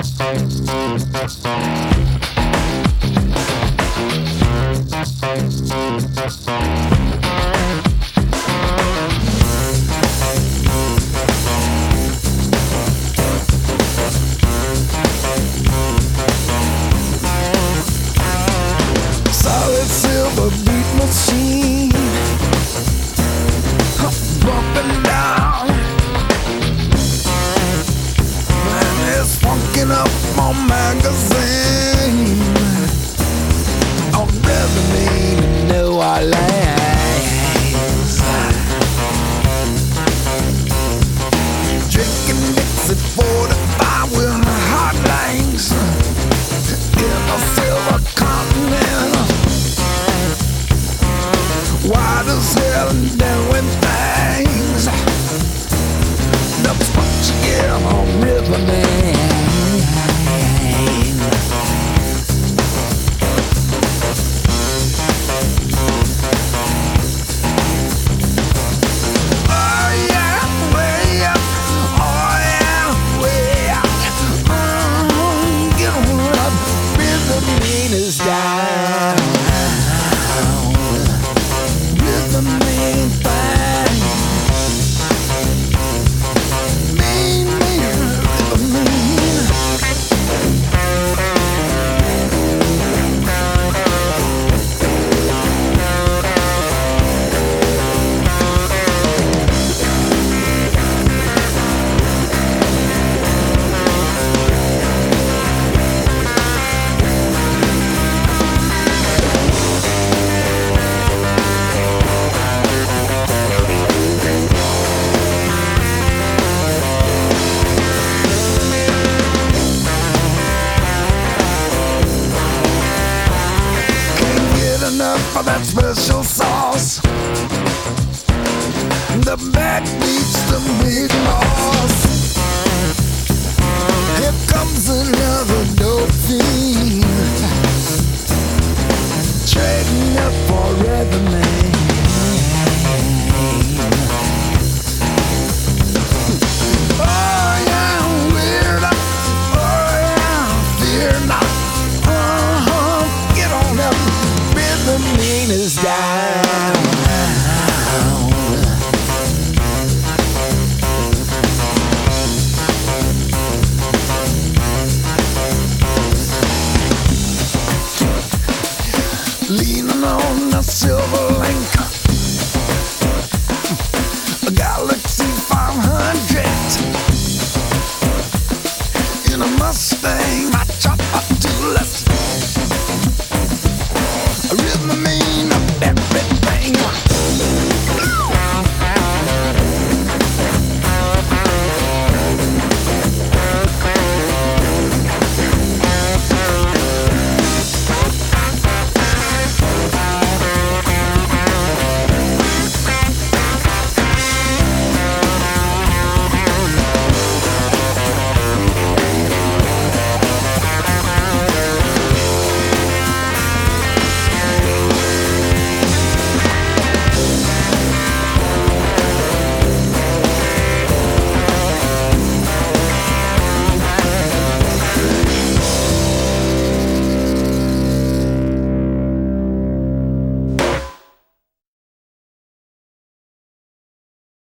Solid silver beat machine, bumping down, and it's funking up my magazine on Bethany in New Orleans. Drinking Dixie 45 with hot legs in a silver continent, wide as hell and doing things. That's what you get on Riverman. Oh yeah, way up. Oh yeah, way up. Get on up, Riverman is down. Riverman fine. Mean, Riverman. Can't get enough of that special sauce. The back beats the big boss. Here comes another dope fiend, trading up forever, man. Oh yeah, weird. Oh yeah, fear not. Get on up, Riverman is down. Leaning on a silver link, a Galaxy 500 in a Mustang.